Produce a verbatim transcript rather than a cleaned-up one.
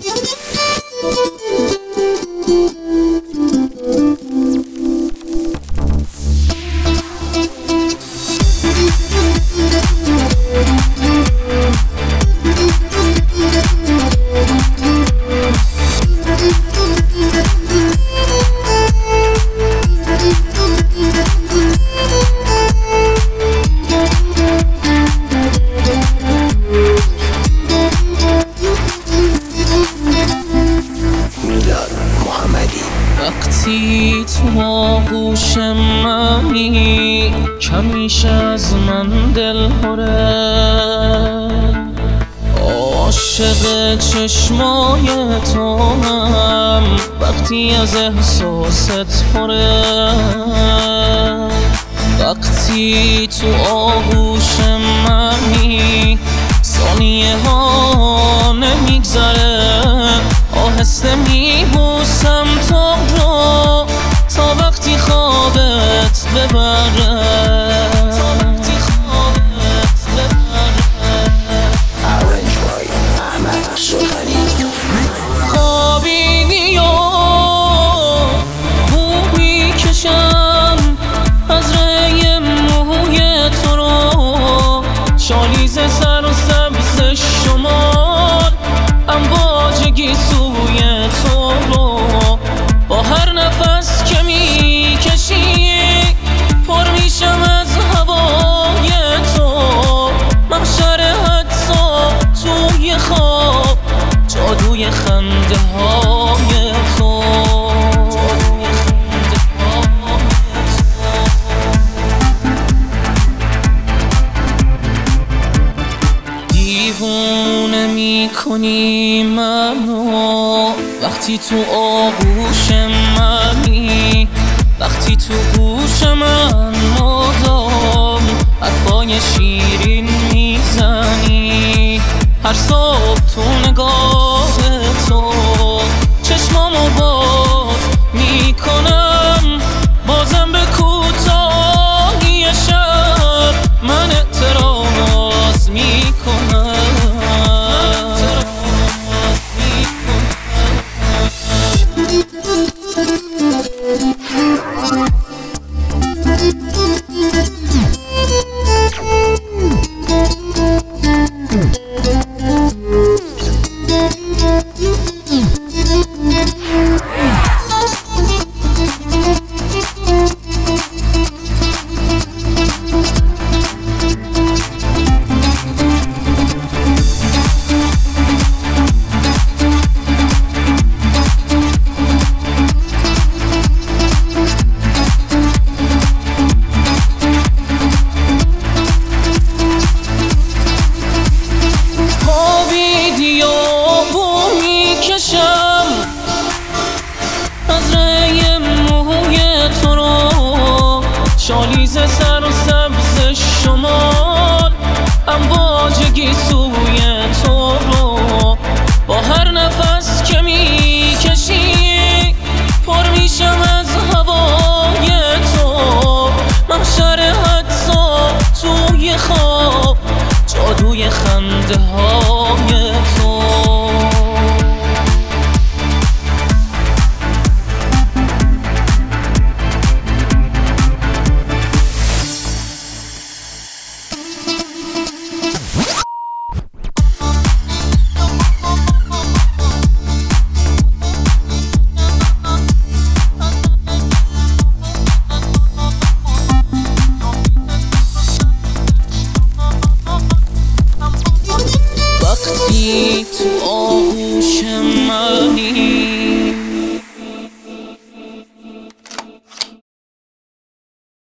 وقتی تو آغوش منی کمیش از من دل پره، عاشق چشمای تو هم وقتی از احساست پره. وقتی تو آغوش منی ثانیه ها نمیگذره، آهسته میبوسم تو رو تا وقتی خوابت ببره، تا وقتی خوابت ببره. خوابیدی و بو میکشم از ری موی تو رو، شالیز سر و سبز شمال امواجگی سوی تو رو. با هر نفس که میکشی پر میشم از هوای تو، محشر حدسا توی خواب جادوی خنده های تو، جادوی خنده های تو. دیوونه میکنی منو وقتی تو آغوش منی، وقتی تو گوش من مدام حرفای شیرین میزنی. هر صبح تو نگاه تو چشمامو باز میکنم، بازم به کوتاهی شب من اعتراض میکنم. شالیز سر و سبز شمال امواجگی سوی تو رو. با هر نفس که میکشی پر میشم از هوای تو، محشر حدسا توی خواب جادوی خنده های تو. تو آغوش منی